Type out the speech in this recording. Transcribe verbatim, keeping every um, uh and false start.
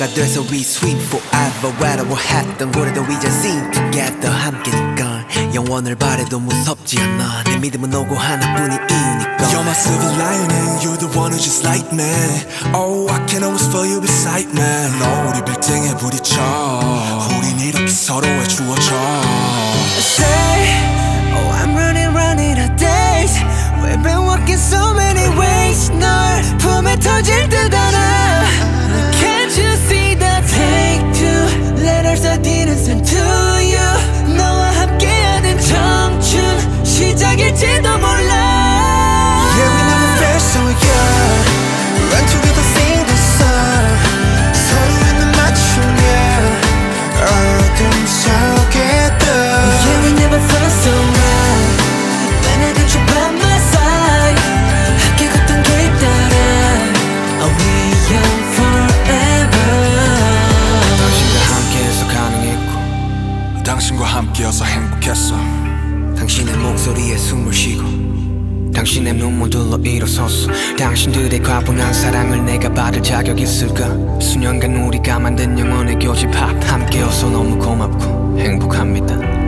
하나가 돼서 we swim forever. 외로워했던 고래도 이제 sing together. 함께니까 영원을 바래도 무섭지 않아. 내 믿음은 오고 하나뿐인 이유니까. You're my silver lining, you're the one who just like me. Oh, I can always feel you beside me. 너 우리 빌딩에 부딪혀 우린 이렇게 서로의 주어져. Say, oh I'm running running out of days. We've been walking so many ways. 널 품에 터질 듯 알아. Can't you see that take two letters I didn't send to you. 너와 함께하는 청춘 시작일지도 몰라. Yeah, we never felt so young. Run together, sing the song. 서로의 맞춤, yeah. 어둠 속에도 Yeah, we never felt so right. When I got you by my side. 함께 걷던 길 따라 Are we young forever. 당신과 함께해서 가능했고 당신과 함께여서 행복했어. 당신의 목소리에 숨을 쉬고 당신의 눈물들로 일어섰어. 당신들의 과분한 사랑을 내가 받을 자격 있을까. 수년간 우리가 만든 영원의 교집합 함께여서 너무 고맙고 행복합니다.